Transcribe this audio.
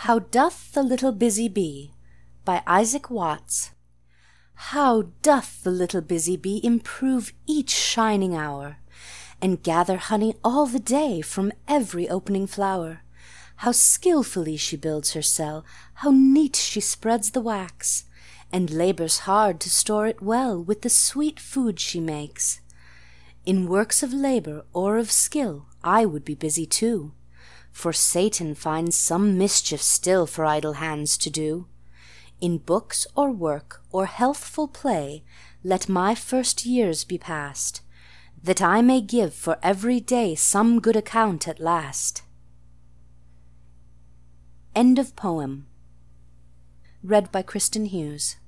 How doth the little busy bee, by Isaac Watts. How doth the little busy bee improve each shining hour, and gather honey all the day from every opening flower! How skilfully she builds her cell, how neat she spreads the wax, and labours hard to store it well with the sweet food she makes. In works of labour or of skill I would be busy too, for Satan finds some mischief still for idle hands to do. In books or work or healthful play let my first years be past, that I may give for every day some good account at last. End of poem. Read by Kristen Hughes.